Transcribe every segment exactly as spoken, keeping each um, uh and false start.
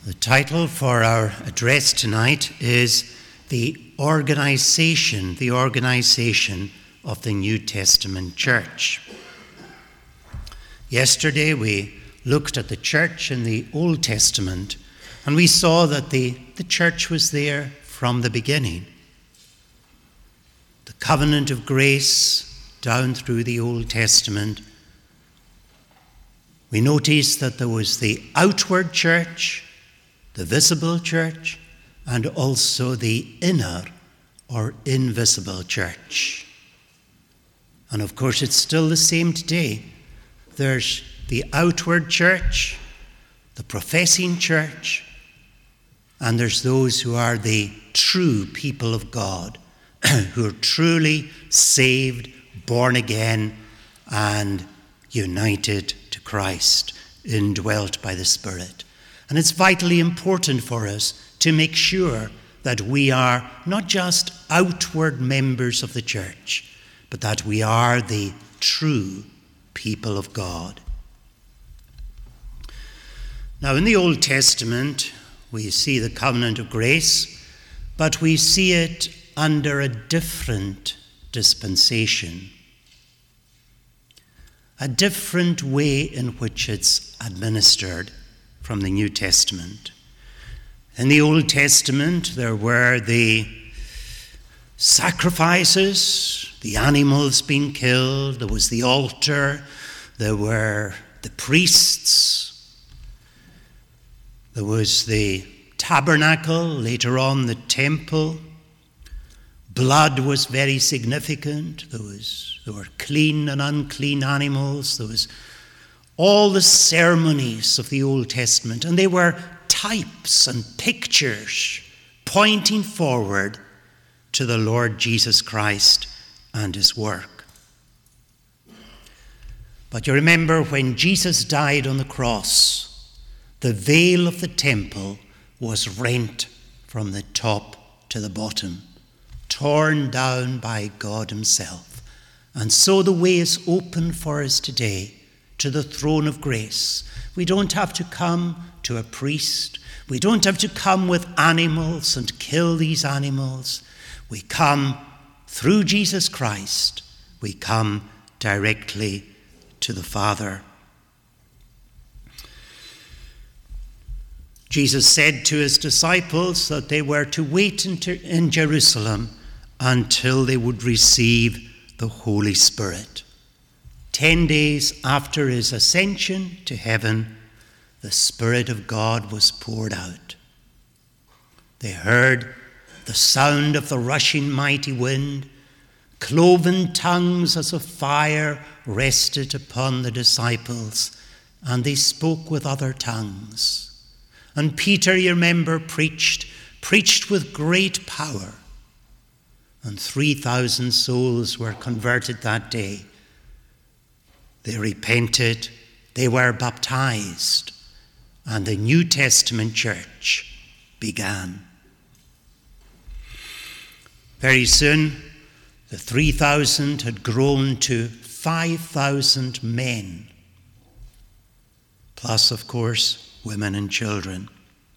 The title for our address tonight is The Organization, the Organization of the New Testament Church. Yesterday we looked at the church in the Old Testament and we saw that the, the church was there from the beginning. The covenant of grace down through the Old Testament. We noticed that there was the outward church, the visible church, and also the inner or invisible church. And of course, it's still the same today. There's the outward church, the professing church, and there's those who are the true people of God, who are truly saved, born again, and united to Christ, indwelt by the Spirit. And it's vitally important for us to make sure that we are not just outward members of the church, but that we are the true people of God. Now, in the Old Testament, we see the covenant of grace, but we see it under a different dispensation, a different way in which it's administered from the New Testament. In the Old Testament, there were the sacrifices, the animals being killed, there was the altar, there were the priests, there was the tabernacle, later on the temple. Blood was very significant. There was there were clean and unclean animals. There was all the ceremonies of the Old Testament, and they were types and pictures pointing forward to the Lord Jesus Christ and his work. But you remember when Jesus died on the cross, the veil of the temple was rent from the top to the bottom, torn down by God himself. And so the way is open for us today to the throne of grace. We don't have to come to a priest. We don't have to come with animals and kill these animals. We come through Jesus Christ. We come directly to the Father. Jesus said to his disciples that they were to wait in Jerusalem until they would receive the Holy Spirit. Ten days after his ascension to heaven, the Spirit of God was poured out. They heard the sound of the rushing mighty wind. Cloven tongues as of fire rested upon the disciples, and they spoke with other tongues. And Peter, you remember, preached, preached with great power. And three thousand souls were converted that day. They repented, they were baptized, and the New Testament church began. Very soon, the three thousand had grown to five thousand men, plus, of course, women and children.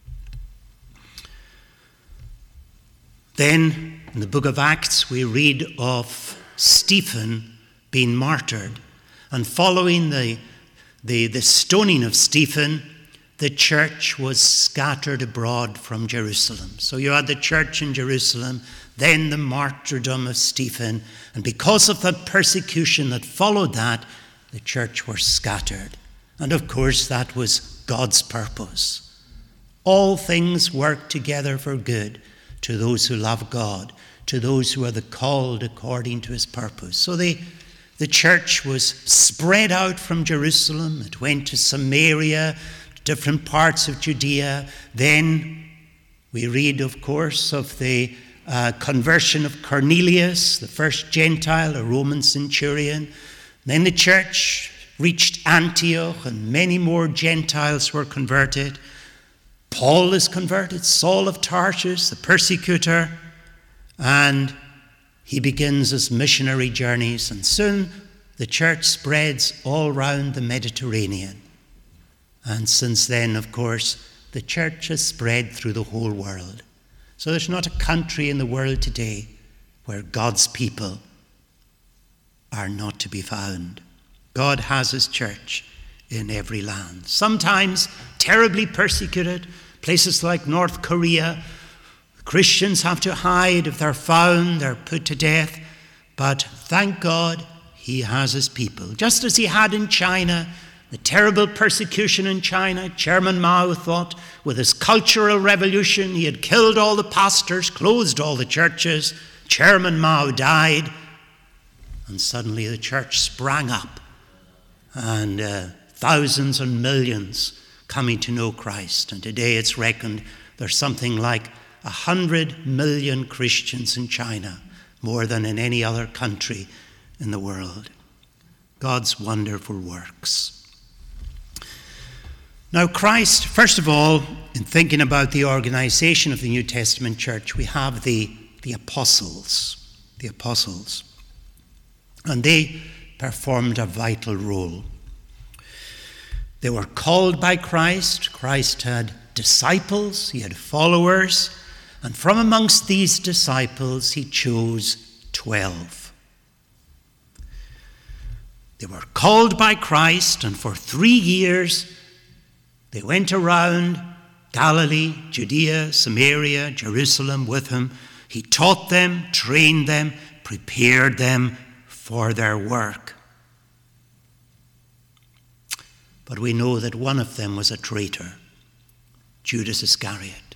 Then, in the book of Acts, we read of Stephen being martyred. And following the, the, the stoning of Stephen, the church was scattered abroad from Jerusalem. So you had the church in Jerusalem, then the martyrdom of Stephen. And because of the persecution that followed that, the church were scattered. And of course, that was God's purpose. All things work together for good to those who love God, to those who are the called according to his purpose. So they The church was spread out from Jerusalem. It went to Samaria, different parts of Judea. Then we read, of course, of the uh, conversion of Cornelius, the first Gentile, a Roman centurion. Then the church reached Antioch, and many more Gentiles were converted. Paul is converted, Saul of Tarsus, the persecutor, and he begins his missionary journeys, and soon the church spreads all round the Mediterranean. And since then, of course, the the church has spread through the whole world. So there's not a country in the world today where God's people are not to be found. God has his church in every land. Sometimes terribly persecuted, places like North Korea. Christians have to hide. If they're found, they're put to death. But thank God, he has his people. Just as he had in China, the terrible persecution in China. Chairman Mao thought with his cultural revolution, he had killed all the pastors, closed all the churches. Chairman Mao died, and suddenly the church sprang up, and uh, thousands and millions coming to know Christ. And today it's reckoned there's something like a hundred million Christians in China, more than in any other country in the world. God's wonderful works. Now Christ, first of all, in thinking about the organization of the New Testament church, we have the, the apostles, the apostles. And they performed a vital role. They were called by Christ. Christ had disciples, he had followers, and from amongst these disciples he chose twelve. They were called by Christ, and for three years they went around Galilee, Judea, Samaria, Jerusalem with him. He taught them, trained them, prepared them for their work. But we know that one of them was a traitor, Judas Iscariot.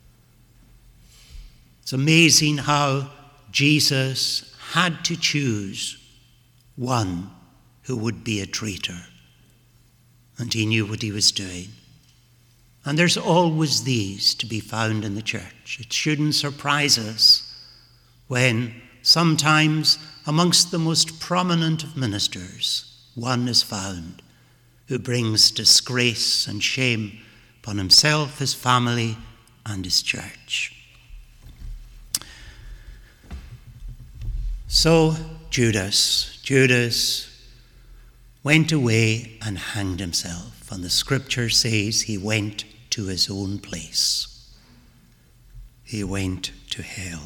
It's amazing how Jesus had to choose one who would be a traitor. And he knew what he was doing. And there's always these to be found in the church. It shouldn't surprise us when sometimes amongst the most prominent of ministers, one is found who brings disgrace and shame upon himself, his family, and his church. So Judas, Judas went away and hanged himself. And the scripture says he went to his own place. He went to hell.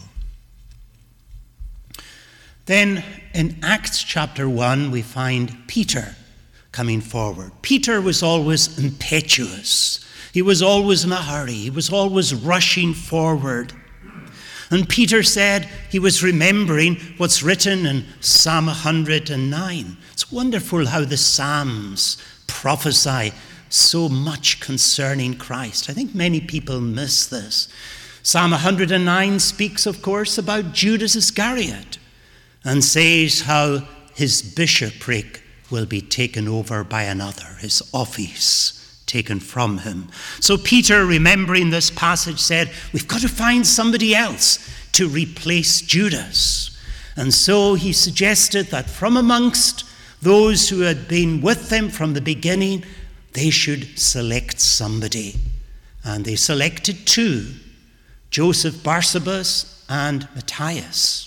Then in Acts chapter one, we find Peter coming forward. Peter was always impetuous. He was always in a hurry. He was always rushing forward. And Peter said he was remembering what's written in Psalm one hundred nine. It's wonderful how the Psalms prophesy so much concerning Christ. I think many people miss this. Psalm one hundred nine speaks, of course, about Judas Iscariot and says how his bishopric will be taken over by another, his office taken from him. So Peter, remembering this passage, said, we've got to find somebody else to replace Judas. And so he suggested that from amongst those who had been with them from the beginning, they should select somebody. And they selected two, Joseph Barsabas and Matthias.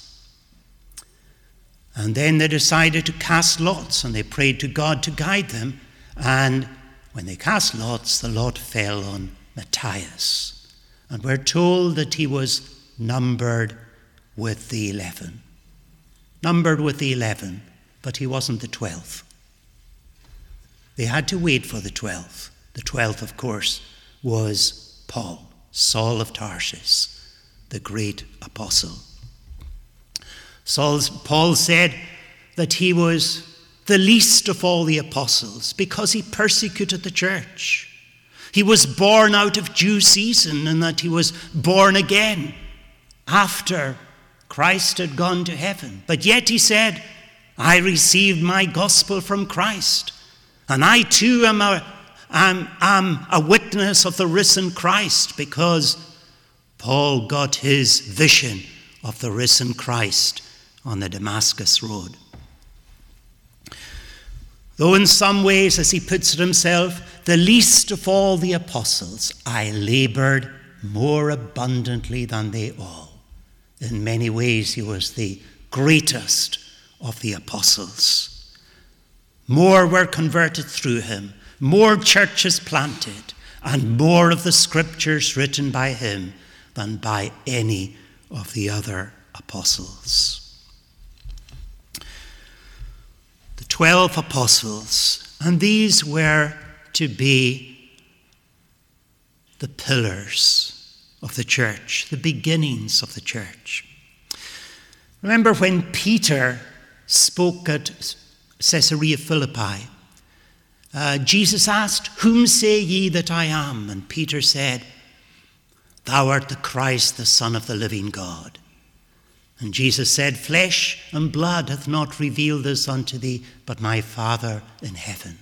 And then they decided to cast lots, and they prayed to God to guide them. And when they cast lots, the lot fell on Matthias. And we're told that he was numbered with the eleven. Numbered with the eleven, but he wasn't the twelfth. They had to wait for the twelfth. The twelfth, of course, was Paul, Saul of Tarsus, the great apostle. Saul's, Paul said that he was the least of all the apostles because he persecuted the church. He was born out of due season, and that he was born again after Christ had gone to heaven. But yet he said, I received my gospel from Christ, and I too am a, am, am a witness of the risen Christ, because Paul got his vision of the risen Christ on the Damascus road. Though in some ways, as he puts it himself, the least of all the apostles, I labored more abundantly than they all. In many ways, he was the greatest of the apostles. More were converted through him, more churches planted, and more of the scriptures written by him than by any of the other apostles. The twelve apostles, and these were to be the pillars of the church, the beginnings of the church. Remember when Peter spoke at Caesarea Philippi, uh, Jesus asked, "Whom say ye that I am?" And Peter said, "Thou art the Christ, the Son of the living God." And Jesus said, "Flesh and blood hath not revealed this unto thee, but my Father in heaven."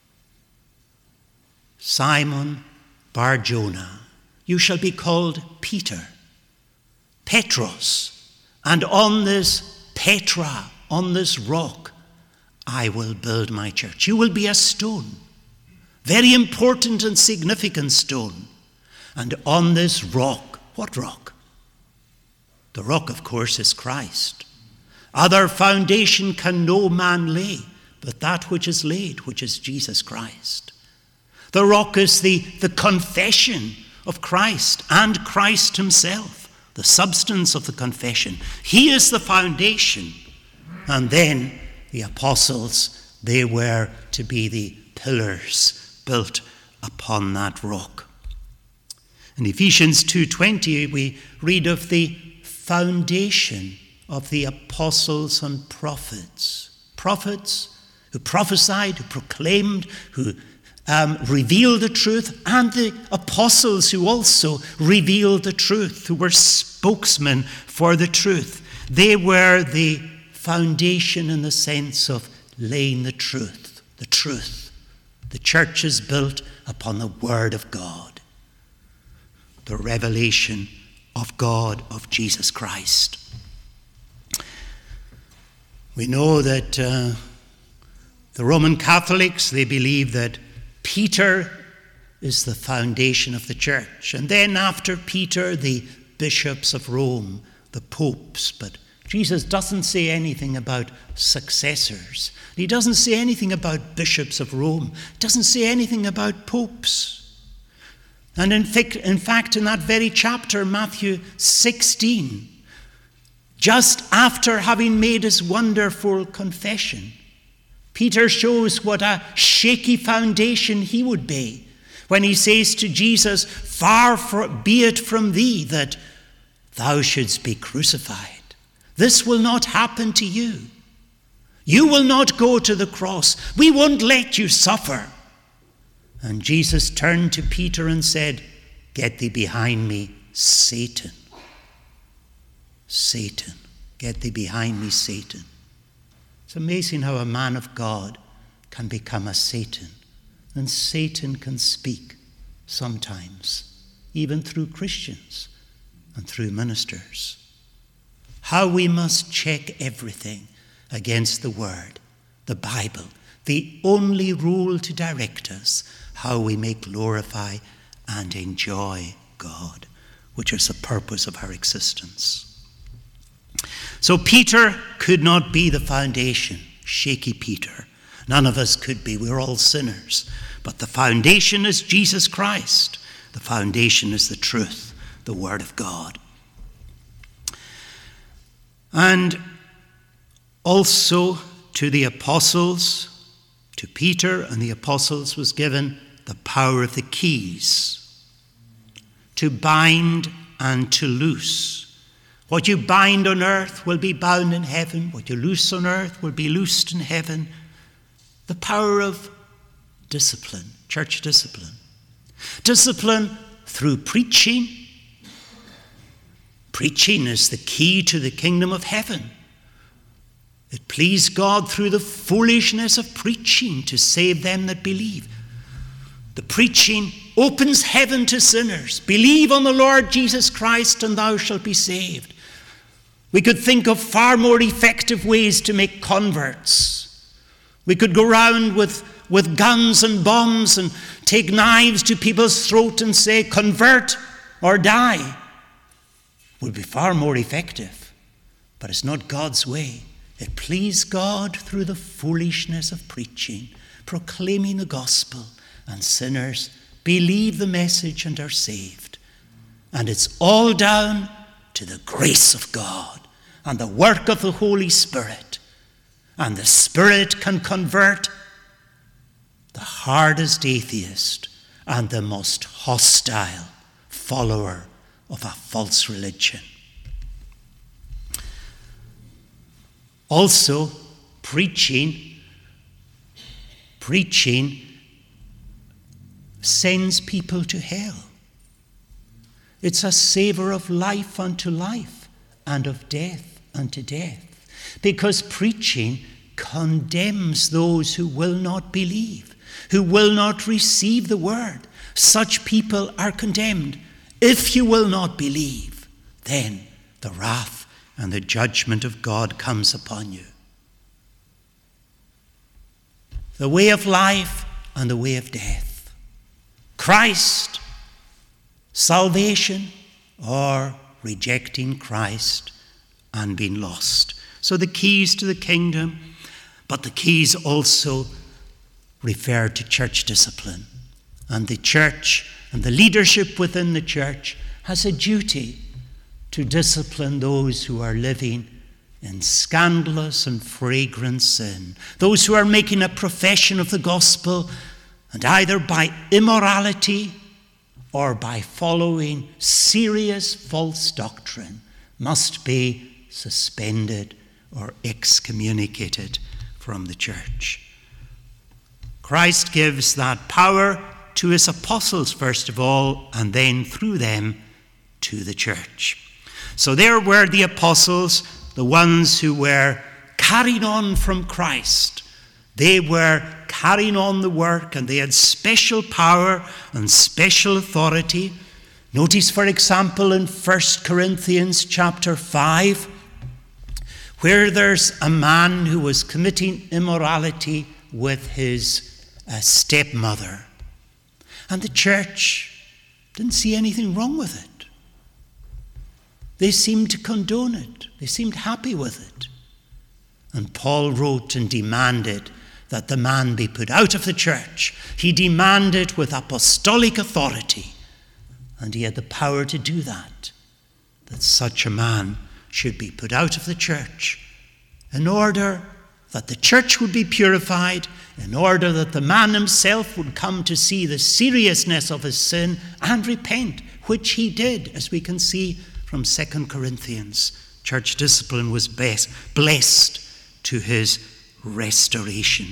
Simon Bar-Jonah, you shall be called Peter, Petros, and on this Petra, on this rock, I will build my church. You will be a stone, very important and significant stone. And on this rock, what rock? The rock, of course, is Christ. Other foundation can no man lay, but that which is laid, which is Jesus Christ. The rock is the, the confession of Christ and Christ himself, the substance of the confession. He is the foundation. And then the apostles, they were to be the pillars built upon that rock. In Ephesians two twenty, we read of the foundation of the apostles and prophets. Prophets who prophesied, who proclaimed, who um, revealed the truth, and the apostles who also revealed the truth, who were spokesmen for the truth. They were the foundation in the sense of laying the truth, the truth. The church is built upon the Word of God, the revelation of God, of Jesus Christ. We know that uh, the Roman Catholics, they believe that Peter is the foundation of the church. And then after Peter, the bishops of Rome, the popes. But Jesus doesn't say anything about successors. He doesn't say anything about bishops of Rome. He doesn't say anything about popes. And in fact, in fact, in that very chapter, Matthew sixteen, just after having made his wonderful confession, Peter shows what a shaky foundation he would be when he says to Jesus, "Far be it from thee that thou shouldst be crucified. This will not happen to you. You will not go to the cross. We won't let you suffer." And Jesus turned to Peter and said, "Get thee behind me, Satan. Satan. Get thee behind me, Satan." It's amazing how a man of God can become a Satan. And Satan can speak sometimes, even through Christians and through ministers. How we must check everything against the Word, the Bible, the only rule to direct us, how we may glorify and enjoy God, which is the purpose of our existence. So Peter could not be the foundation, shaky Peter. None of us could be. We're all sinners. But the foundation is Jesus Christ. The foundation is the truth, the Word of God. And also to the apostles, to Peter and the apostles was given the power of the keys, to bind and to loose. What you bind on earth will be bound in heaven. What you loose on earth will be loosed in heaven. The power of discipline, church discipline. Discipline through preaching. Preaching is the key to the kingdom of heaven. It pleased God through the foolishness of preaching to save them that believe. The preaching opens heaven to sinners. Believe on the Lord Jesus Christ and thou shalt be saved. We could think of far more effective ways to make converts. We could go round with, with guns and bombs and take knives to people's throat and say, "Convert or die." It would be far more effective. But it's not God's way. It pleased God through the foolishness of preaching, proclaiming the gospel, and sinners believe the message and are saved. And it's all down to the grace of God and the work of the Holy Spirit. And the Spirit can convert the hardest atheist and the most hostile follower of a false religion. Also, preaching, preaching sends people to hell. It's a savour of life unto life and of death unto death. Because preaching condemns those who will not believe, who will not receive the word. Such people are condemned. If you will not believe, then the wrath and the judgment of God comes upon you. The way of life and the way of death. Christ, salvation, or rejecting Christ and being lost. So the keys to the kingdom, but the keys also refer to church discipline. And the church and the leadership within the church has a duty to discipline those who are living in scandalous and fragrant sin. Those who are making a profession of the gospel and either by immorality or by following serious false doctrine must be suspended or excommunicated from the church. Christ gives that power to his apostles first of all, and then through them to the church. So there were the apostles, the ones who were carried on from Christ. They were carrying on the work, and they had special power and special authority. Notice, for example, in First Corinthians chapter five, where there's a man who was committing immorality with his uh, stepmother. And the church didn't see anything wrong with it. They seemed to condone it. They seemed happy with it. And Paul wrote and demanded that the man be put out of the church. He demanded with apostolic authority, and he had the power to do that, that such a man should be put out of the church in order that the church would be purified, in order that the man himself would come to see the seriousness of his sin and repent, which he did, as we can see from Second Corinthians. Church discipline was best, blessed to his restoration.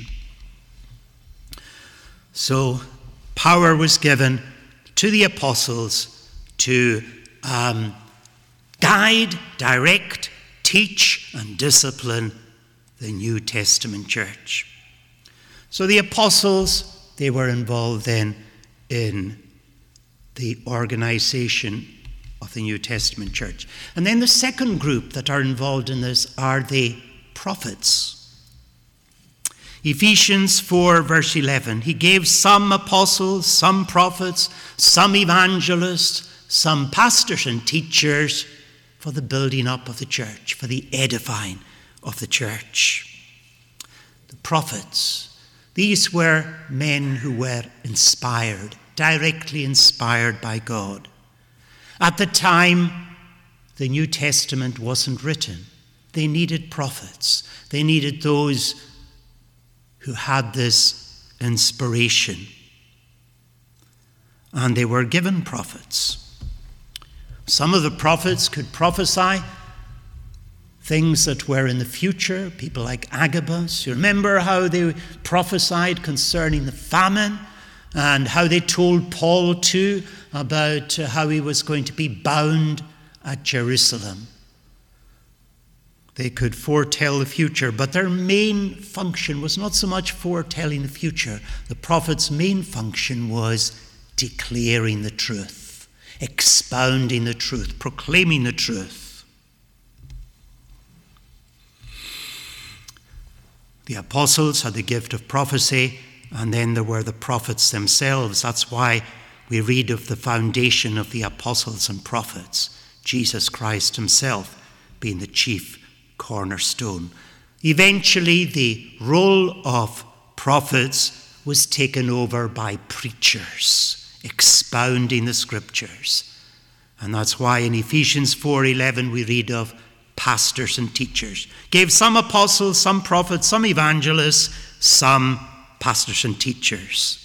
So power was given to the apostles to um, guide, direct, teach, and discipline the New Testament church. So the apostles, they were involved then in the organization of the New Testament church. And then the second group that are involved in this are the prophets. Ephesians four verse eleven, he gave some apostles, some prophets, some evangelists, some pastors and teachers for the building up of the church, for the edifying of the church. The prophets, these were men who were inspired, directly inspired by God. At the time, the New Testament wasn't written. They needed prophets. They needed those who had this inspiration. And they were given prophets. Some of the prophets could prophesy things that were in the future, people like Agabus. You remember how they prophesied concerning the famine and how they told Paul too about how he was going to be bound at Jerusalem. They could foretell the future, but their main function was not so much foretelling the future. The prophet's main function was declaring the truth, expounding the truth, proclaiming the truth. The apostles had the gift of prophecy, and then there were the prophets themselves. That's why we read of the foundation of the apostles and prophets, Jesus Christ himself being the chief cornerstone. Eventually, the role of prophets was taken over by preachers expounding the scriptures. And that's why in Ephesians four eleven we read of pastors and teachers. Gave some apostles, some prophets, some evangelists, some pastors and teachers.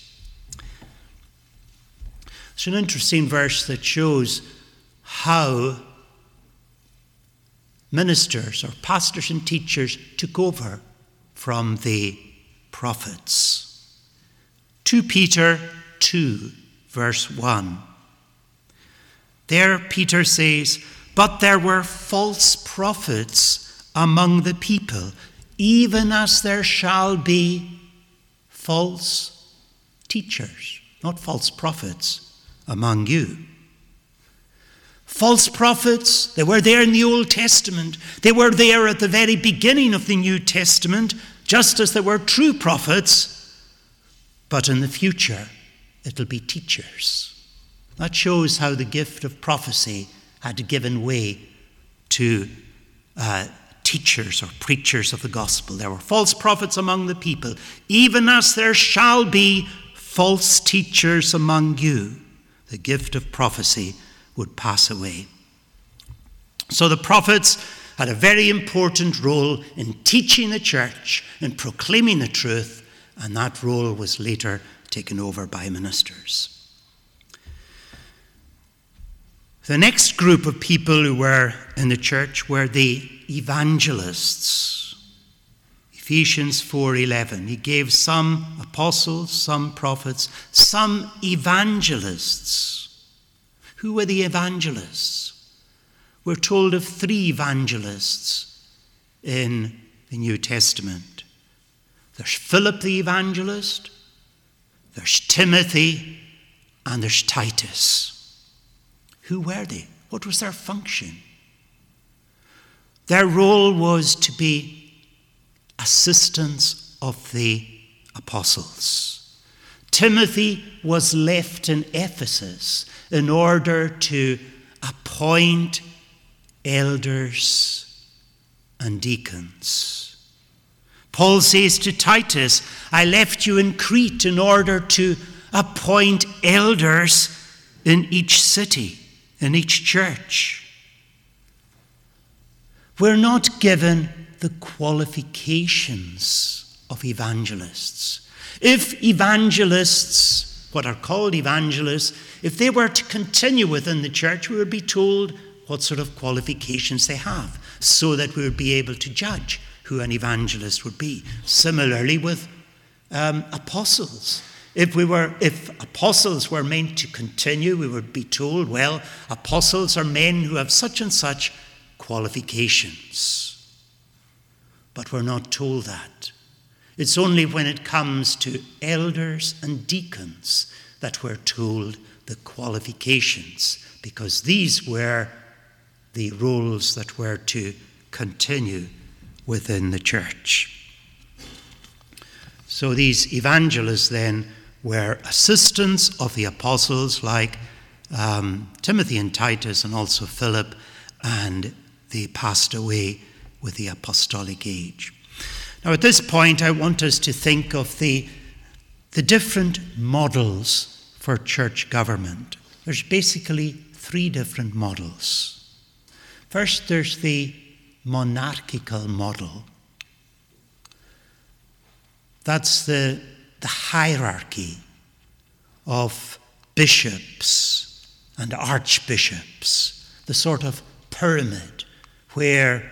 It's an interesting verse that shows how ministers or pastors and teachers took over from the prophets. Second Peter two, verse one. There Peter says, "But there were false prophets among the people, even as there shall be false teachers," not false prophets, "among you." False prophets, they were there in the Old Testament. They were there at the very beginning of the New Testament, just as there were true prophets. But in the future, it'll be teachers. That shows how the gift of prophecy had given way to uh, teachers or preachers of the gospel. There were false prophets among the people, even as there shall be false teachers among you. The gift of prophecy would pass away. So the prophets had a very important role in teaching the church and proclaiming the truth, and that role was later taken over by ministers. The next group of people who were in the church were the evangelists. Ephesians four eleven. He gave some apostles, some prophets, some evangelists. Who were the evangelists? We're told of three evangelists in the New Testament. There's Philip the evangelist, there's Timothy, and there's Titus. Who were they? What was their function? Their role was to be assistants of the apostles. Timothy was left in Ephesus in order to appoint elders and deacons. Paul says to Titus, "I left you in Crete in order to appoint elders in each city, in each church." We're not given the qualifications of evangelists. If evangelists, what are called evangelists, if they were to continue within the church, we would be told what sort of qualifications they have, so that we would be able to judge who an evangelist would be. Similarly with um, apostles. If we were, if apostles were meant to continue, we would be told, well, apostles are men who have such and such qualifications. But we're not told that. It's only when it comes to elders and deacons that we're told the qualifications, because these were the roles that were to continue within the church. So these evangelists then were assistants of the apostles like um, Timothy and Titus, and also Philip, and they passed away with the apostolic age. Now at this point I want us to think of the, the different models for church government. There's basically three different models. First, there's the monarchical model. That's the, the hierarchy of bishops and archbishops, the sort of pyramid where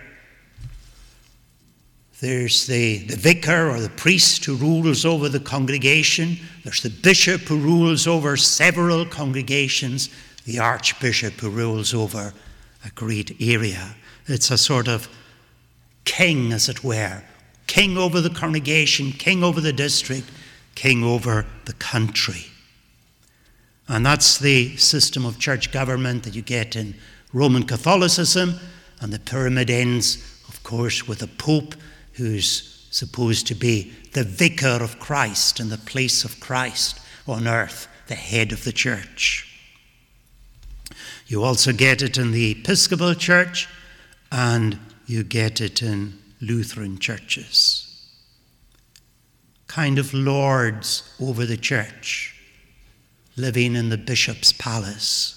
there's the, the vicar or the priest who rules over the congregation. There's the bishop who rules over several congregations, the archbishop who rules over a great area. It's a sort of king, as it were. King over the congregation, king over the district, king over the country. And that's the system of church government that you get in Roman Catholicism. And the pyramid ends, of course, with a pope who's supposed to be the vicar of Christ in the place of Christ on earth, the head of the church. You also get it in the Episcopal Church, and you get it in Lutheran churches. Kind of lords over the church. living in the bishop's palace.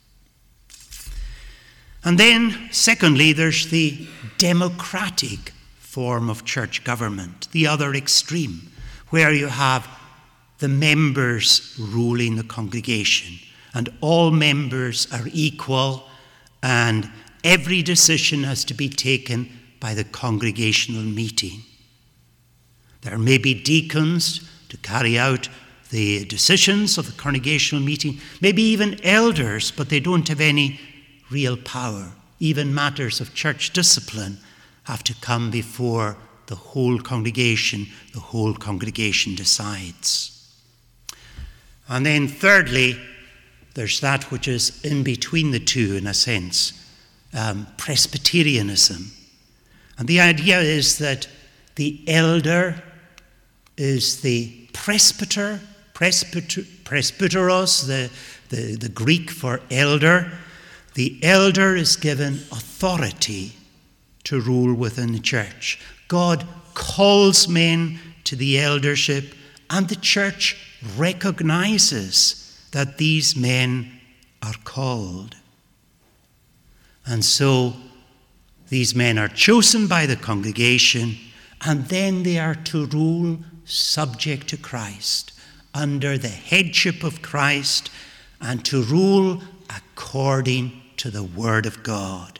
And then, secondly, there's the democratic form of church government, the other extreme, where you have the members ruling the congregation, and all members are equal, and every decision has to be taken by the congregational meeting. There may be deacons to carry out the decisions of the congregational meeting, maybe even elders, but they don't have any real power. Even matters of church discipline have to come before the whole congregation. The whole congregation decides. And then thirdly, there's that which is in between the two, in a sense, um, Presbyterianism. And the idea is that the elder is the presbyter, presbyter presbyteros, the, the, the Greek for elder. The elder is given authority to rule within the church. God calls men to the eldership, and the church recognizes that these men are called. And so these men are chosen by the congregation, and then they are to rule subject to Christ, under the headship of Christ, and to rule according to the Word of God.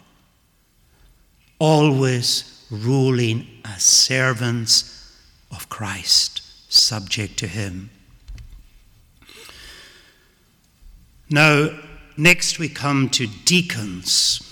Always ruling as servants of Christ, subject to Him. Now, next we come to deacons.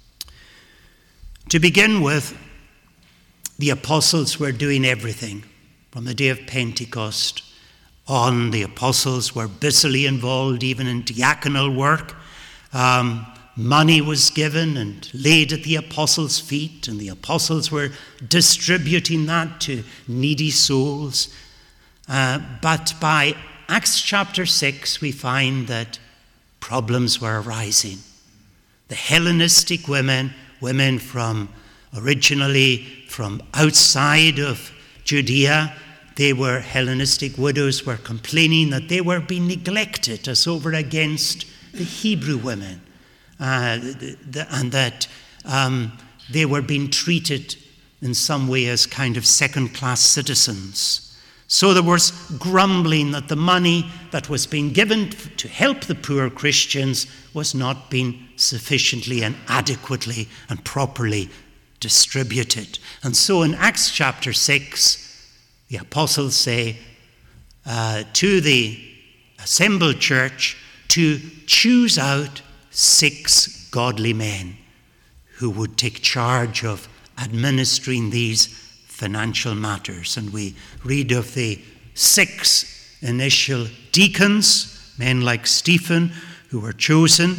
To begin with, the apostles were doing everything. From the day of Pentecost on, the apostles were busily involved even in diaconal work. Um, money was given and laid at the apostles' feet, and the apostles were distributing that to needy souls. Uh, but by Acts chapter six, we find that problems were arising. The Hellenistic women, women from originally from outside of Judea, they were Hellenistic widows, were complaining that they were being neglected as over against the Hebrew women, uh, the, the, and that um, they were being treated in some way as kind of second-class citizens. So there was grumbling that the money that was being given to help the poor Christians was not being sufficiently and adequately and properly distributed. And so in Acts chapter six, the apostles say uh, to the assembled church to choose out six godly men who would take charge of administering these financial matters. And we read of the six initial deacons, men like Stephen, who were chosen.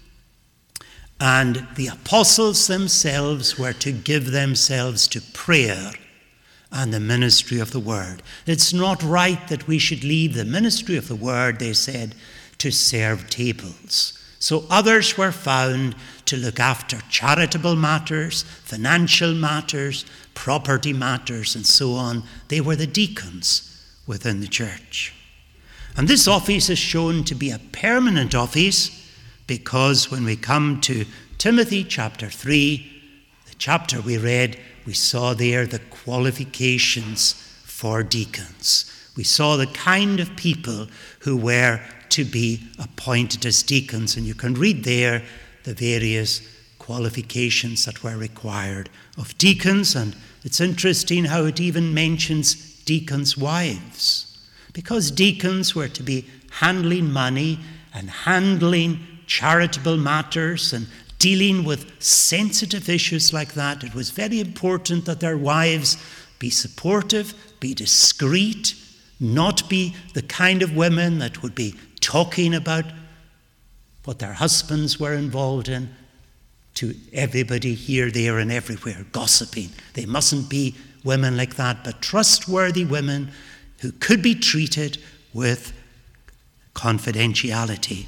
And the apostles themselves were to give themselves to prayer and the ministry of the word. It's not right that we should leave the ministry of the word, they said, to serve tables. So others were found to look after charitable matters, financial matters, property matters, and so on. They were the deacons within the church. And this office is shown to be a permanent office, because when we come to Timothy chapter three, the chapter we read, we saw there the qualifications for deacons. We saw the kind of people who were to be appointed as deacons, and you can read there the various qualifications that were required of deacons. And it's interesting how it even mentions deacons' wives, because deacons were to be handling money and handling charitable matters and dealing with sensitive issues like that. It was very important that their wives be supportive, be discreet, not be the kind of women that would be talking about what their husbands were involved in to everybody here, there, and everywhere, gossiping. They mustn't be women like that, but trustworthy women who could be treated with confidentiality.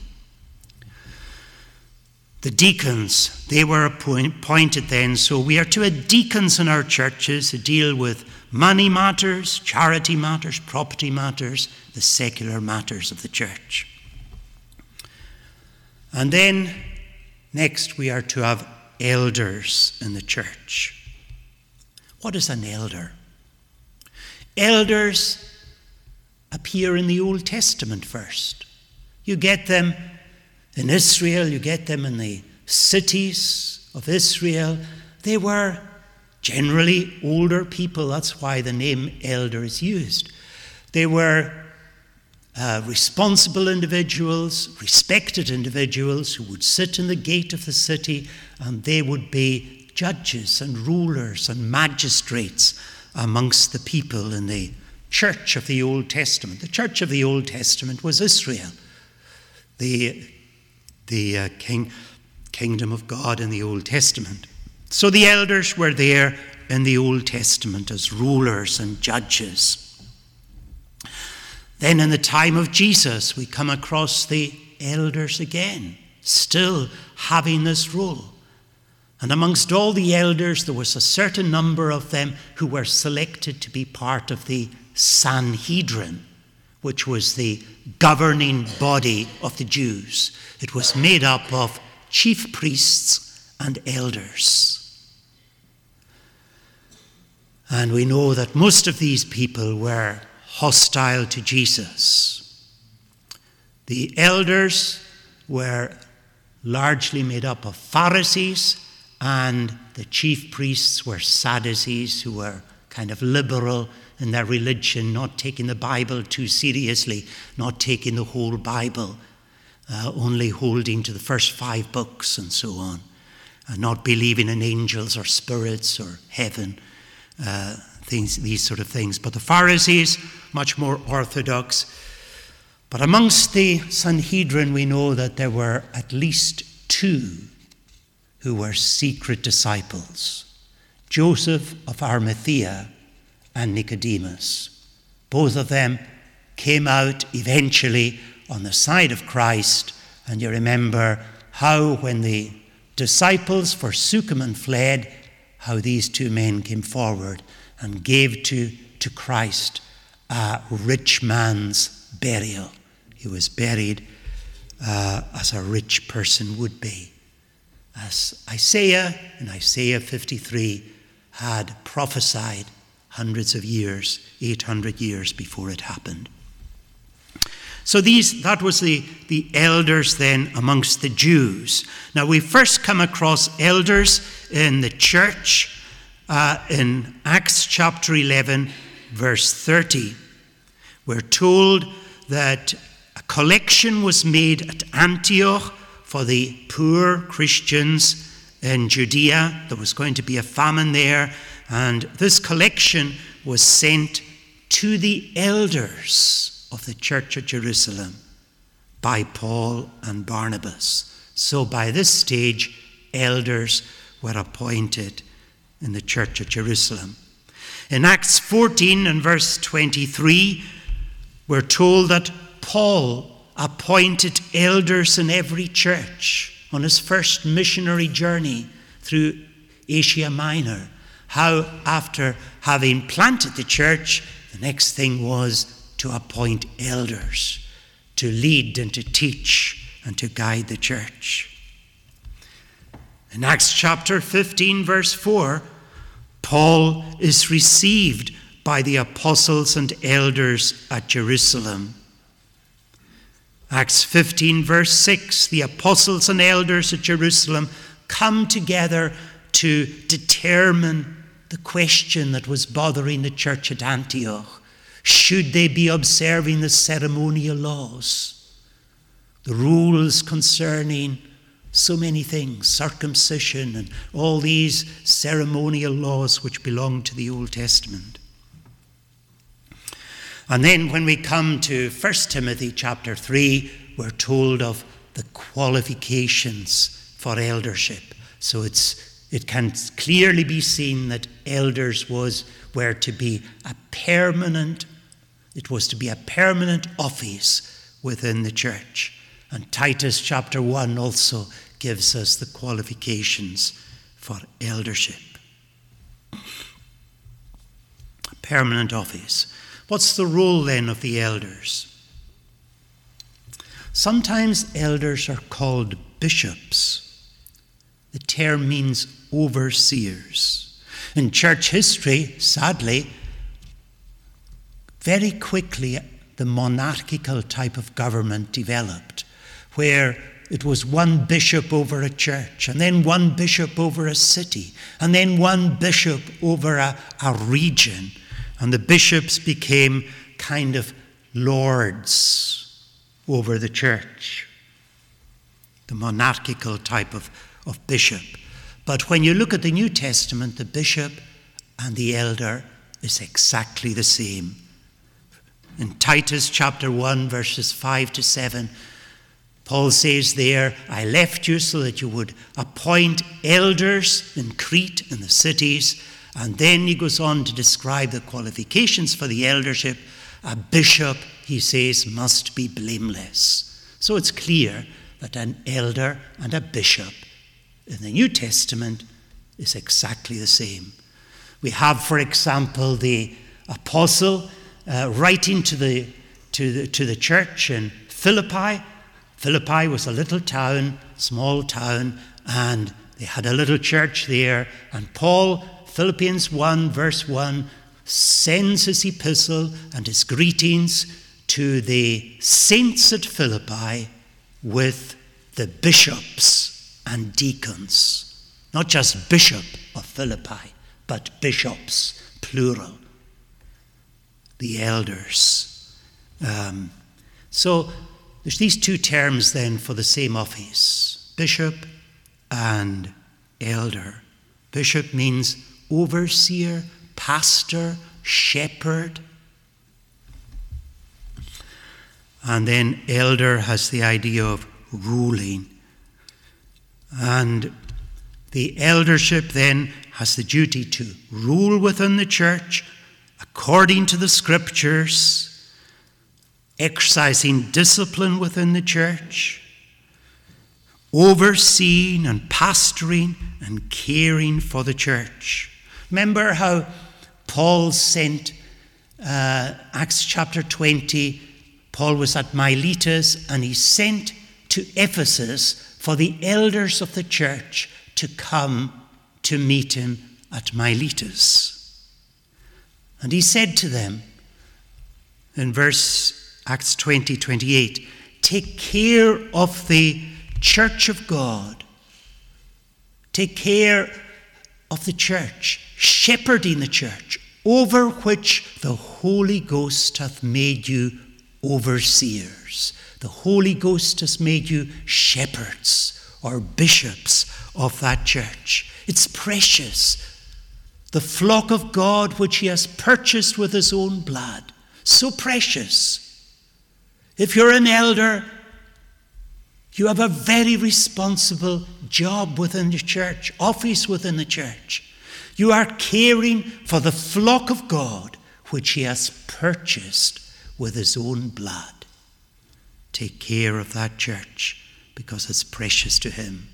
The deacons, they were appointed then, so we are to have deacons in our churches who deal with money matters, charity matters, property matters, the secular matters of the church. And then next we are to have elders in the church. What is an elder? Elders appear in the Old Testament first. You get them in Israel, you get them in the cities of Israel. They were generally older people. That's why the name elder is used. They were uh, responsible individuals, respected individuals who would sit in the gate of the city, and they would be judges and rulers and magistrates amongst the people in the church of the Old Testament. The church of the Old Testament was Israel, the, the uh, king, kingdom of God in the Old Testament. So the elders were there in the Old Testament as rulers and judges. Then in the time of Jesus, we come across the elders again, still having this role. And amongst all the elders, there was a certain number of them who were selected to be part of the Sanhedrin, which was the governing body of the Jews. It was made up of chief priests and elders. And we know that most of these people were hostile to Jesus. The elders were largely made up of Pharisees, and the chief priests were Sadducees, who were kind of liberal in their religion, not taking the Bible too seriously, not taking the whole Bible, uh, only holding to the first five books and so on, and not believing in angels or spirits or heaven, uh, things, these sort of things. But the Pharisees, much more orthodox. But amongst the Sanhedrin, we know that there were at least two who were secret disciples, Joseph of Arimathea and Nicodemus. Both of them came out eventually on the side of Christ, and you remember how when the disciples forsook him and fled, how these two men came forward and gave to, to Christ a rich man's burial. He was buried uh, as a rich person would be. As Isaiah in Isaiah fifty-three had prophesied hundreds of years, eight hundred years before it happened. So these, that was the, the elders then amongst the Jews. Now we first come across elders in the church uh, in Acts chapter eleven, verse thirty. We're told that a collection was made at Antioch for the poor Christians in Judea. There was going to be a famine there, and this collection was sent to the elders of the church at Jerusalem by Paul and Barnabas. So by this stage, elders were appointed in the church at Jerusalem. In Acts fourteen and verse twenty-three, we're told that Paul appointed elders in every church on his first missionary journey through Asia Minor. How after having planted the church, the next thing was to appoint elders to lead and to teach and to guide the church. In Acts chapter fifteen, verse four, Paul is received by the apostles and elders at Jerusalem. Acts fifteen, verse six, the apostles and elders at Jerusalem come together to determine the question that was bothering the church at Antioch. Should they be observing the ceremonial laws, the rules concerning so many things, circumcision and all these ceremonial laws which belong to the Old Testament? And then when we come to First Timothy chapter three, we're told of the qualifications for eldership. So it's it can clearly be seen that elders was were to be a permanent, it was to be a permanent office within the church. And Titus chapter one also gives us the qualifications for eldership. A permanent office. What's the role then of the elders? Sometimes elders are called bishops. The term means overseers. In church history, sadly, very quickly the monarchical type of government developed, where it was one bishop over a church, and then one bishop over a city, and then one bishop over a, a region. And the bishops became kind of lords over the church, the monarchical type of, of bishop. But when you look at the New Testament, the bishop and the elder is exactly the same. In Titus chapter one, verses five to seven, Paul says there, I left you so that you would appoint elders in Crete, in the cities. And then he goes on to describe the qualifications for the eldership. A bishop, he says, must be blameless. So it's clear that an elder and a bishop in the New Testament is exactly the same. We have, for example, the apostle uh, writing to the, to the, to the church in Philippi. Philippi was a little town, small town, and they had a little church there. And Paul, Philippians one, verse one, sends his epistle and his greetings to the saints at Philippi with the bishops and deacons. Not just bishop of Philippi, but bishops, plural. The elders. Um, so there's these two terms then for the same office, bishop and elder. Bishop means overseer, pastor, shepherd. And then elder has the idea of ruling. And the eldership then has the duty to rule within the church according to the scriptures, exercising discipline within the church, overseeing and pastoring and caring for the church. Remember how Paul sent, uh, Acts chapter twenty, Paul was at Miletus and he sent to Ephesus for the elders of the church to come to meet him at Miletus. And he said to them in verse Acts twenty, twenty-eight, take care of the church of God. Take care of the church, shepherding the church, over which the Holy Ghost hath made you overseers. The Holy Ghost has made you shepherds or bishops of that church. It's precious. The flock of God which he has purchased with his own blood. So precious. If you're an elder, you have a very responsible job within the church, office within the church. You are caring for the flock of God which he has purchased with his own blood. Take care of that church because it's precious to him.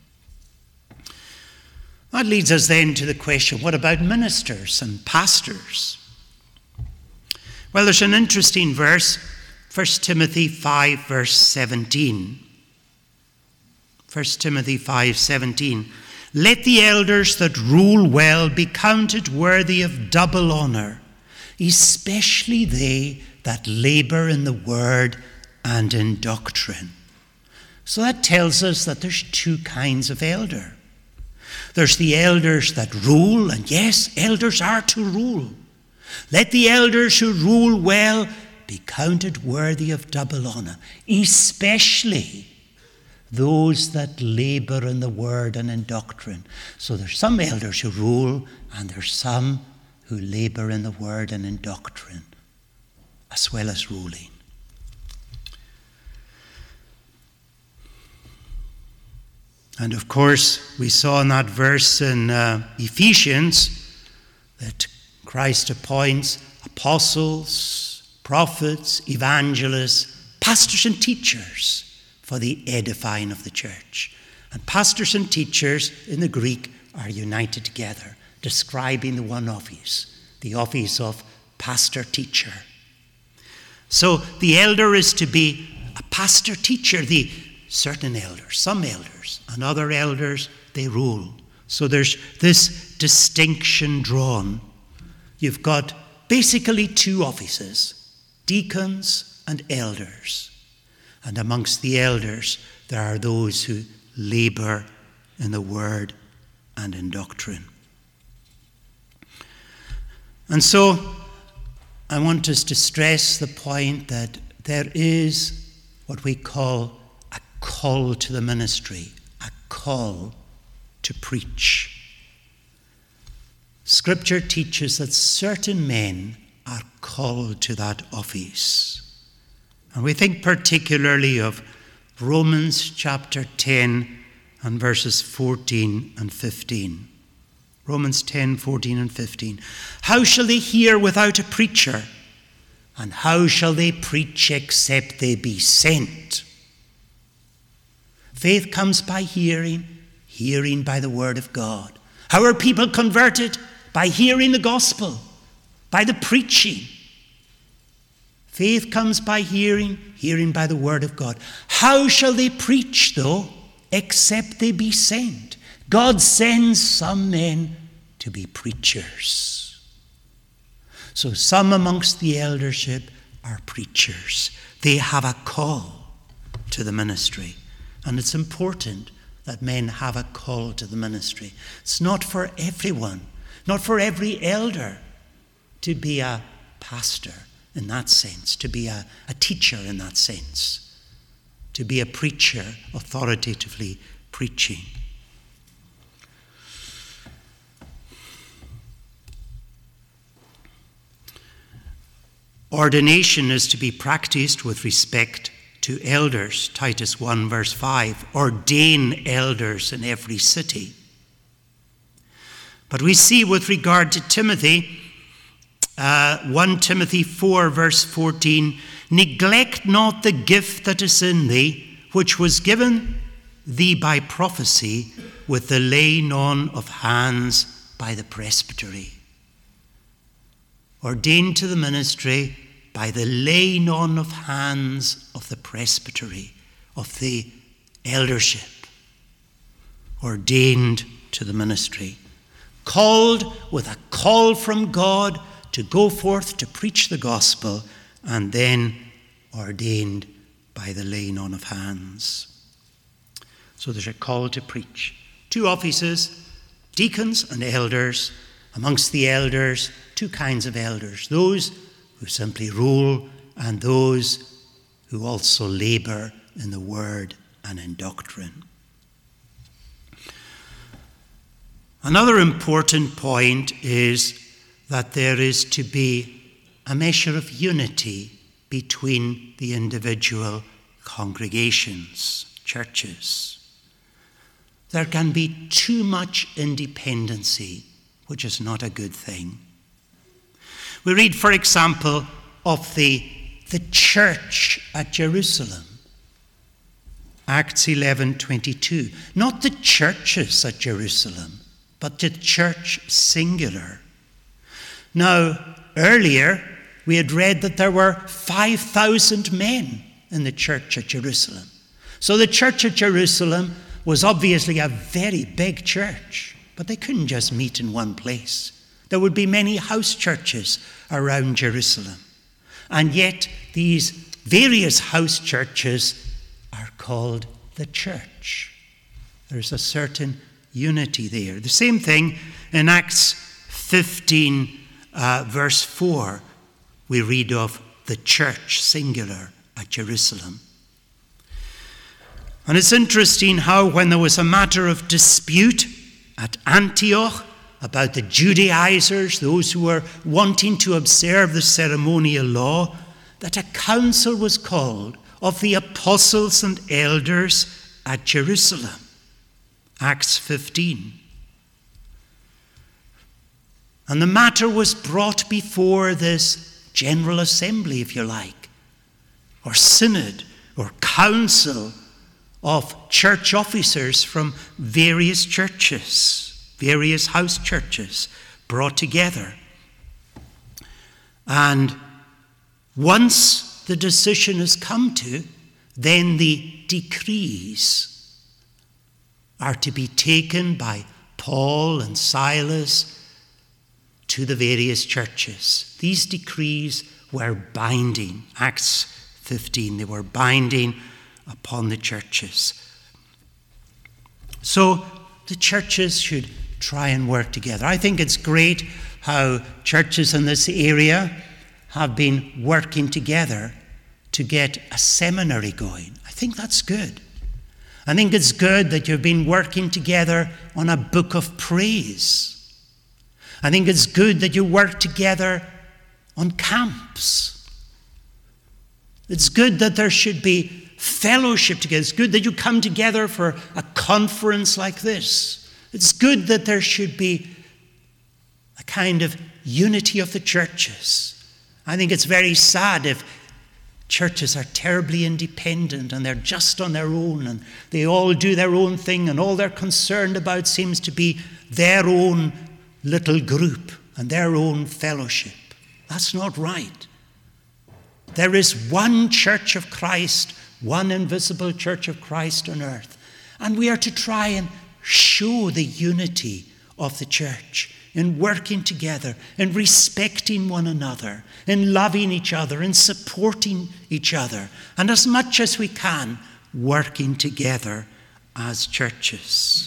That leads us then to the question, what about ministers and pastors? Well, there's an interesting verse, First Timothy five, verse seventeen. First Timothy five, seventeen. Let the elders that rule well be counted worthy of double honour, especially they that labour in the word and in doctrine. So that tells us that there's two kinds of elder. There's the elders that rule, and yes, elders are to rule. Let the elders who rule well be counted worthy of double honour, especially those that labour in the word and in doctrine. So there's some elders who rule, and there's some who labour in the word and in doctrine, as well as ruling. And of course, we saw in that verse in uh, Ephesians that Christ appoints apostles, prophets, evangelists, pastors and teachers for the edifying of the church. And pastors and teachers in the Greek are united together, describing the one office, the office of pastor-teacher. So the elder is to be a pastor-teacher. The certain elders, some elders, and other elders, they rule. So there's this distinction drawn. You've got basically two offices, deacons and elders. And amongst the elders, there are those who labour in the word and in doctrine. And so I want us to stress the point that there is what we call a call to the ministry, a call to preach. Scripture teaches that certain men are called to that office. And we think particularly of Romans chapter ten and verses fourteen and fifteen. Romans ten, fourteen and fifteen. How shall they hear without a preacher? And how shall they preach except they be sent? Faith comes by hearing, hearing by the word of God. How are people converted? By hearing the gospel, by the preaching. Faith comes by hearing, hearing by the word of God. How shall they preach, though, except they be sent? God sends some men to be preachers. So some amongst the eldership are preachers. They have a call to the ministry. And it's important that men have a call to the ministry. It's not for everyone, not for every elder to be a pastor in that sense, to be a, a teacher in that sense, to be a preacher authoritatively preaching. Ordination is to be practiced with respect to elders. Titus one verse five, ordain elders in every city. But we see with regard to Timothy, uh, First Timothy four verse fourteen, neglect not the gift that is in thee, which was given thee by prophecy with the laying on of hands by the presbytery. Ordained to the ministry by the laying on of hands of the presbytery, of the eldership. Ordained to the ministry. Called with a call from God to go forth to preach the gospel, and then ordained by the laying on of hands. So there's a call to preach. Two offices, deacons and elders. Amongst the elders, two kinds of elders. Those who simply rule, and those who also labour in the word and in doctrine. Another important point is that there is to be a measure of unity between the individual congregations, churches. There can be too much independency, which is not a good thing. We read, for example, of the, the church at Jerusalem. Acts eleven twenty-two. Not the churches at Jerusalem, but the church singular. Now, earlier, we had read that there were five thousand men in the church at Jerusalem. So the church at Jerusalem was obviously a very big church, but they couldn't just meet in one place. There would be many house churches around Jerusalem. And yet these various house churches are called the church. There's a certain unity there. The same thing in Acts fifteen, uh, verse four, we read of the church, singular, at Jerusalem. And it's interesting how when there was a matter of dispute at Antioch about the Judaizers, those who were wanting to observe the ceremonial law, that a council was called of the apostles and elders at Jerusalem. Acts fifteen. And the matter was brought before this general assembly, if you like, or synod, or council of church officers from various churches, various house churches brought together. And once the decision is come to, then the decrees are to be taken by Paul and Silas to the various churches. These decrees were binding. Acts fifteen, they were binding upon the churches. So the churches should try and work together. I think it's great how churches in this area have been working together to get a seminary going. I think that's good. I think it's good that you've been working together on a book of praise. I think it's good that you work together on camps. It's good that there should be fellowship together. It's good that you come together for a conference like this. It's good that there should be a kind of unity of the churches. I think it's very sad if churches are terribly independent and they're just on their own and they all do their own thing and all they're concerned about seems to be their own little group and their own fellowship. That's not right. There is one church of Christ, one invisible church of Christ on earth, and we are to try and show the unity of the church in working together, in respecting one another, in loving each other, in supporting each other, and as much as we can, working together as churches.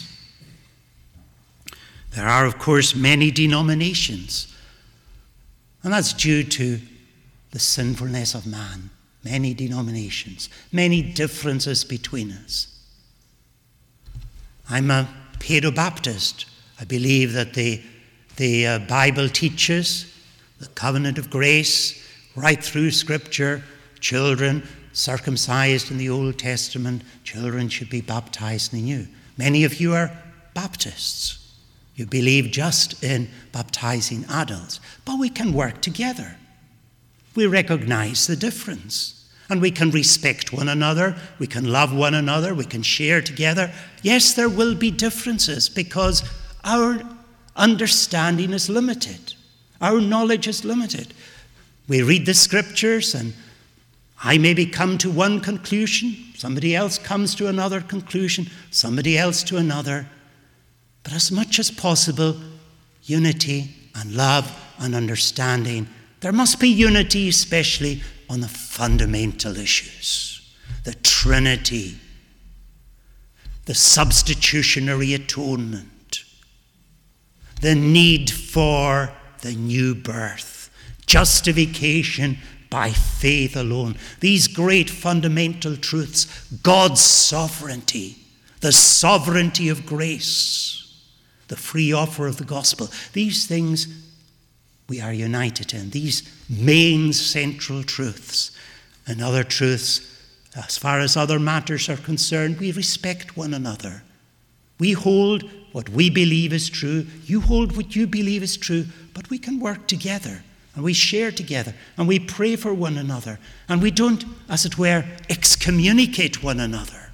There are, of course, many denominations, and that's due to the sinfulness of man. Many denominations, many differences between us. I'm a Paedo-Baptist. I believe that the, the uh, Bible teaches the covenant of grace right through Scripture. Children circumcised in the Old Testament, children should be baptized in the New. Many of you are Baptists. You believe just in baptizing adults. But we can work together. We recognize the difference. And we can respect one another. We can love one another. We can share together. Yes, there will be differences because our understanding is limited. Our knowledge is limited. We read the Scriptures and I maybe come to one conclusion. Somebody else comes to another conclusion. Somebody else to another. But as much as possible, unity and love and understanding. There must be unity, especially on the fundamental issues. The Trinity, the substitutionary atonement, the need for the new birth, justification by faith alone. These great fundamental truths, God's sovereignty, the sovereignty of grace, the free offer of the gospel. These things we are united in, these main central truths. And other truths, as far as other matters are concerned, we respect one another. We hold what we believe is true, you hold what you believe is true, but we can work together, and we share together, and we pray for one another, and we don't, as it were, excommunicate one another.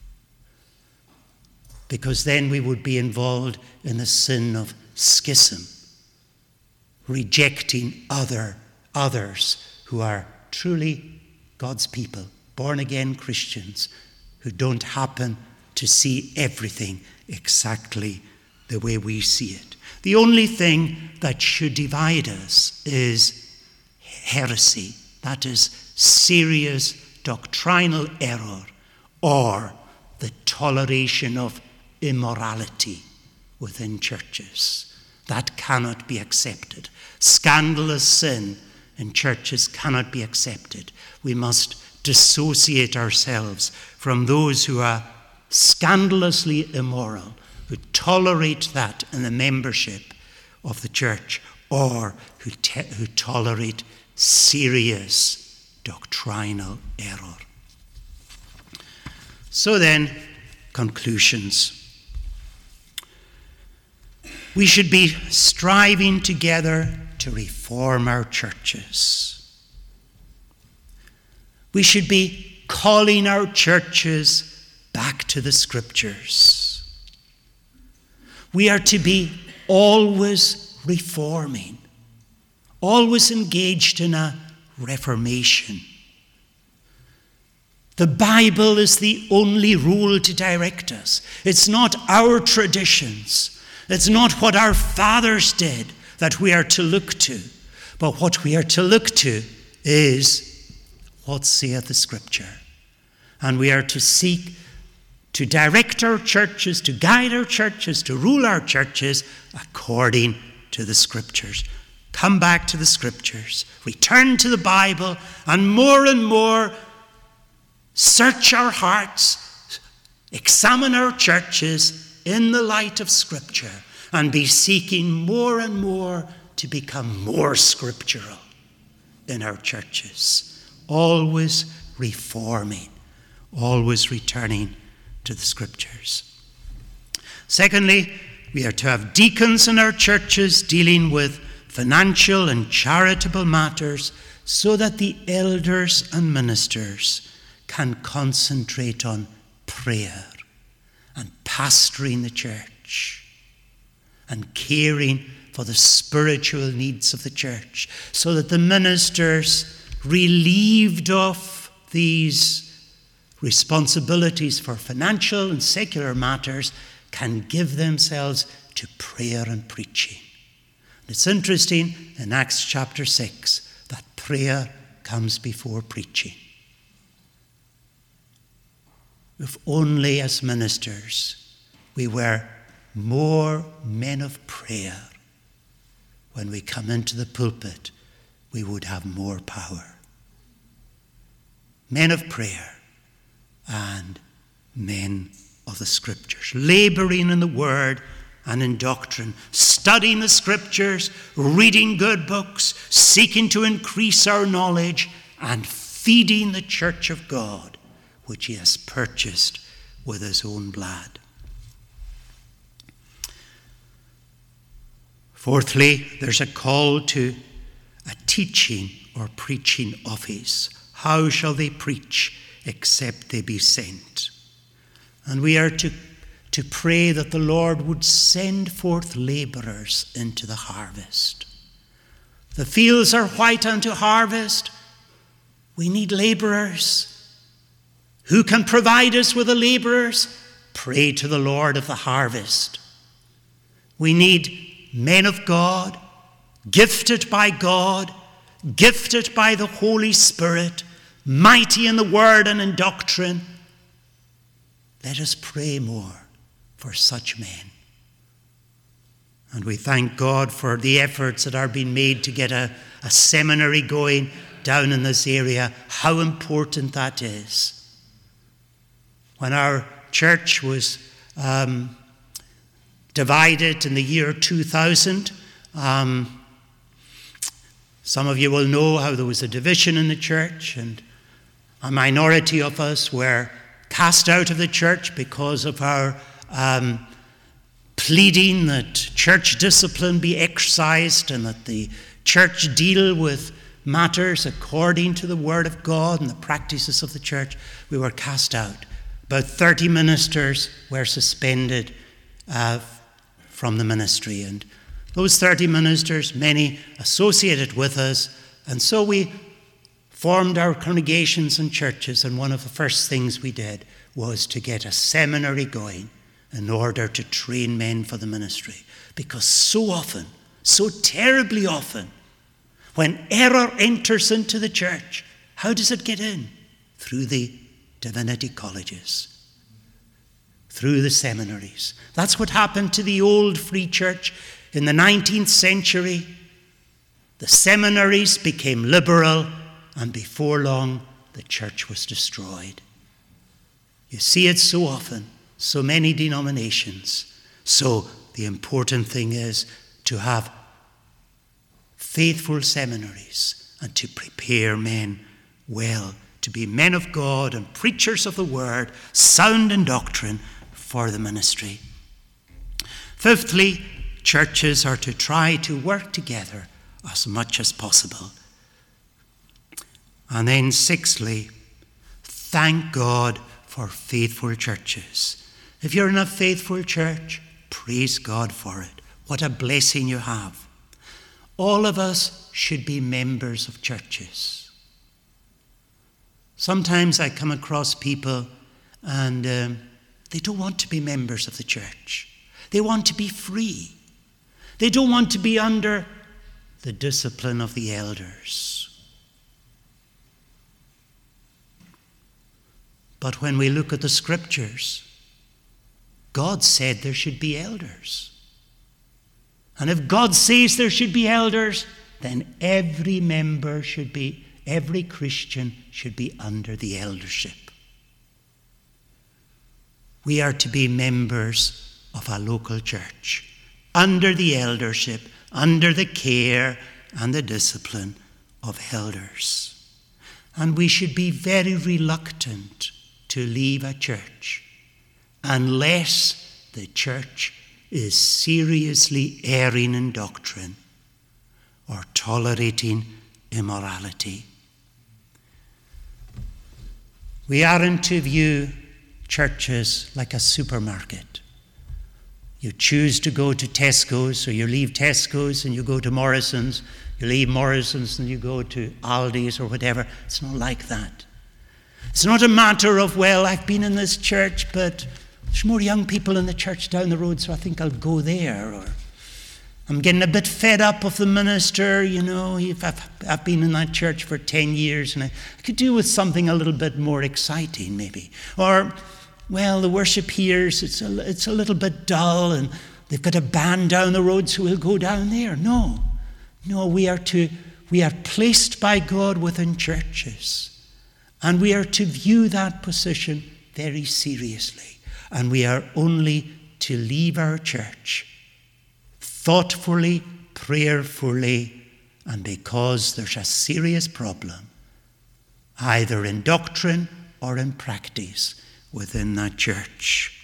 Because then we would be involved in the sin of schism, rejecting other others who are truly God's people, born-again Christians, who don't happen to see everything exactly the way we see it. The only thing that should divide us is heresy, that is serious doctrinal error, or the toleration of immorality within churches. That cannot be accepted. Scandalous sin in churches cannot be accepted. We must dissociate ourselves from those who are scandalously immoral, who tolerate that in the membership of the church, or who, te- who tolerate serious doctrinal error. So then, conclusions. We should be striving together to reform our churches. We should be calling our churches back to the Scriptures. We are to be always reforming, always engaged in a reformation. The Bible is the only rule to direct us. It's not our traditions. It's not what our fathers did that we are to look to. But what we are to look to is what saith the Scripture. And we are to seek to direct our churches, to guide our churches, to rule our churches according to the Scriptures. Come back to the Scriptures. Return to the Bible, and more and more search our hearts, examine our churches in the light of Scripture, and be seeking more and more to become more scriptural in our churches. Always reforming, always returning to the Scriptures. Secondly, we are to have deacons in our churches dealing with financial and charitable matters so that the elders and ministers can concentrate on prayer and pastoring the church and caring for the spiritual needs of the church, so that the ministers, relieved of these responsibilities for financial and secular matters, can give themselves to prayer and preaching. And it's interesting in Acts chapter six that prayer comes before preaching. If only as ministers we were more men of prayer, when we come into the pulpit, we would have more power. Men of prayer and men of the Scriptures, laboring in the Word and in doctrine, studying the Scriptures, reading good books, seeking to increase our knowledge, and feeding the church of God, which He has purchased with His own blood. Fourthly, there's a call to a teaching or preaching office. How shall they preach except they be sent? And we are to, to pray that the Lord would send forth labourers into the harvest. The fields are white unto harvest. We need labourers. Who can provide us with the labourers? Pray to the Lord of the harvest. We need men of God, gifted by God, gifted by the Holy Spirit, mighty in the word and in doctrine. Let us pray more for such men. And we thank God for the efforts that are being made to get a, a seminary going down in this area, how important that is. When our church was um, divided in the year two thousand. Um, some of you will know how there was a division in the church, and a minority of us were cast out of the church because of our um, pleading that church discipline be exercised and that the church deal with matters according to the Word of God and the practices of the church. We were cast out. About thirty ministers were suspended uh, from the ministry, and those thirty ministers, many associated with us, and so we formed our congregations and churches, and one of the first things we did was to get a seminary going in order to train men for the ministry. Because so often, so terribly often, when error enters into the church, how does it get in? Through the divinity colleges, through the seminaries. That's what happened to the old free church in the nineteenth century. The seminaries became liberal, and before long the church was destroyed. You see it so often, so many denominations. So the important thing is to have faithful seminaries and to prepare men well to be men of God and preachers of the word, sound in doctrine for the ministry. Fifthly, churches are to try to work together as much as possible. And then sixthly, thank God for faithful churches. If you're in a faithful church, praise God for it. What a blessing you have. All of us should be members of churches. Sometimes I come across people and um, they don't want to be members of the church. They want to be free. They don't want to be under the discipline of the elders. But when we look at the scriptures, God said there should be elders. And if God says there should be elders, then every member should be, every Christian should be under the eldership. We are to be members of a local church, under the eldership, under the care and the discipline of elders. And we should be very reluctant to leave a church unless the church is seriously erring in doctrine or tolerating immorality. We aren't to view churches like a supermarket. You choose to go to Tesco's, or you leave Tesco's and you go to Morrison's, you leave Morrison's and you go to Aldi's or whatever. It's not like that. It's not a matter of, well, I've been in this church, but there's more young people in the church down the road, so I think I'll go there. Or I'm getting a bit fed up of the minister, you know, I've, I've been in that church for ten years and I, I could do with something a little bit more exciting maybe. Or, well, the worship here, it's a, it's a little bit dull and they've got a band down the road, so we'll go down there. No, no, we are to, we are placed by God within churches. And we are to view that position very seriously. And we are only to leave our church thoughtfully, prayerfully, and because there's a serious problem, either in doctrine or in practice within that church.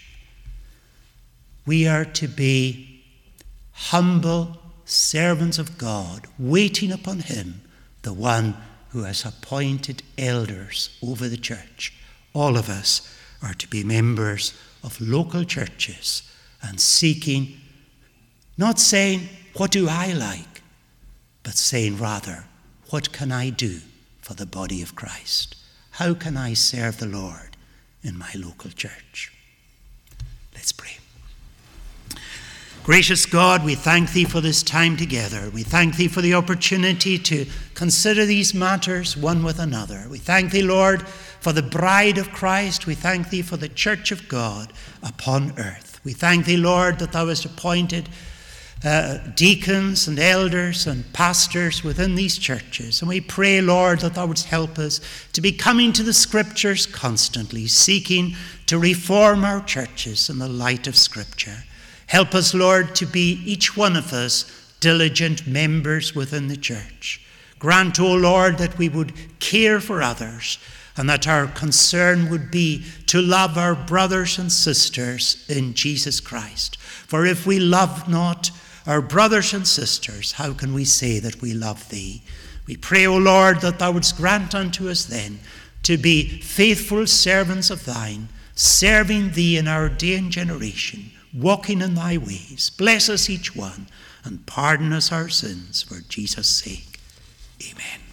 We are to be humble servants of God, waiting upon him, the one who has appointed elders over the church. All of us are to be members of local churches and seeking, not saying, what do I like? But saying rather, what can I do for the body of Christ? How can I serve the Lord in my local church? Let's pray. Gracious God, we thank thee for this time together. We thank thee for the opportunity to consider these matters one with another. We thank thee, Lord, for the bride of Christ. We thank thee for the church of God upon earth. We thank thee, Lord, that thou hast appointed uh, deacons and elders and pastors within these churches. And we pray, Lord, that thou wouldst help us to be coming to the scriptures constantly, seeking to reform our churches in the light of Scripture. Help us, Lord, to be, each one of us, diligent members within the church. Grant, O Lord, that we would care for others and that our concern would be to love our brothers and sisters in Jesus Christ. For if we love not our brothers and sisters, how can we say that we love thee? We pray, O Lord, that thou wouldst grant unto us then to be faithful servants of thine, serving thee in our day and generation, walking in thy ways. Bless us each one and pardon us our sins for Jesus' sake. Amen.